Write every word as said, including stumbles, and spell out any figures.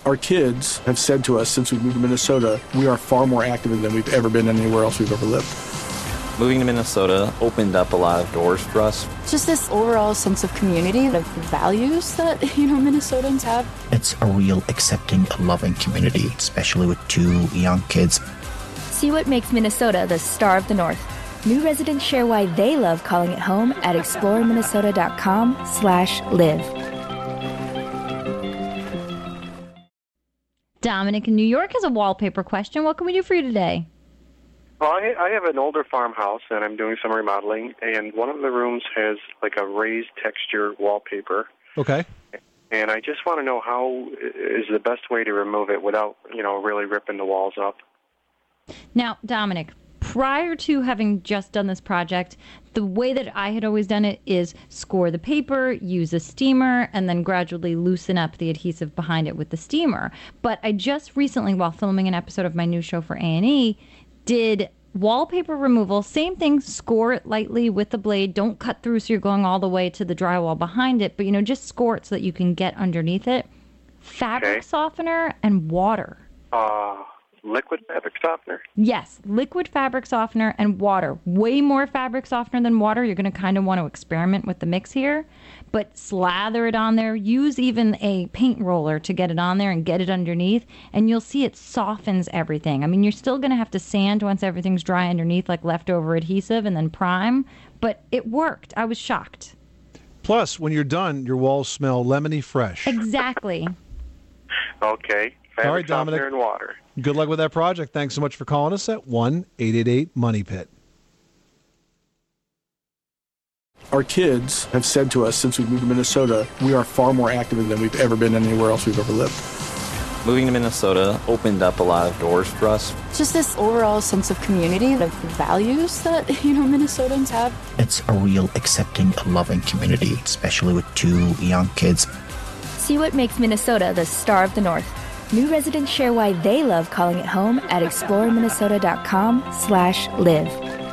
Our kids have said to us since we moved to Minnesota, we are far more active than we've ever been anywhere else we've ever lived. Moving to Minnesota opened up a lot of doors for us. Just this overall sense of community, of values that, you know, Minnesotans have. It's a real accepting, loving community, especially with two young kids. See what makes Minnesota the star of the North. New residents share why they love calling it home at exploreminnesota.com slash live. Dominic in New York has a wallpaper question. What can we do for you today? Well, I, I have an older farmhouse, and I'm doing some remodeling, and one of the rooms has like a raised texture wallpaper. Okay. And I just want to know how is the best way to remove it without, you know, really ripping the walls up. Now, Dominic, prior to having just done this project, the way that I had always done it is score the paper, use a steamer, and then gradually loosen up the adhesive behind it with the steamer. But I just recently, while filming an episode of my new show for A and E, did wallpaper removal. Same thing, score it lightly with the blade. Don't cut through so you're going all the way to the drywall behind it, but, you know, just score it so that you can get underneath it. Fabric Okay. softener and water. Uh, liquid fabric softener? Yes, liquid fabric softener and water. Way more fabric softener than water. You're going to kind of want to experiment with the mix here, but slather it on there. Use even a paint roller to get it on there and get it underneath, and you'll see it softens everything. I mean, you're still going to have to sand once everything's dry underneath, like leftover adhesive, and then prime, but it worked. I was shocked. Plus, when you're done, your walls smell lemony fresh. Exactly. Okay. Fabric All right, Dominic. softener and water. Good luck with that project. Thanks so much for calling us at one eight eight eight money pit. Our kids have said to us since we moved to Minnesota, we are far more active than we've ever been anywhere else we've ever lived. Moving to Minnesota opened up a lot of doors for us. Just this overall sense of community, of values that, you know, Minnesotans have. It's a real accepting, loving community, especially with two young kids. See what makes Minnesota the star of the North. New residents share why they love calling it home at exploreminnesota.com slash live.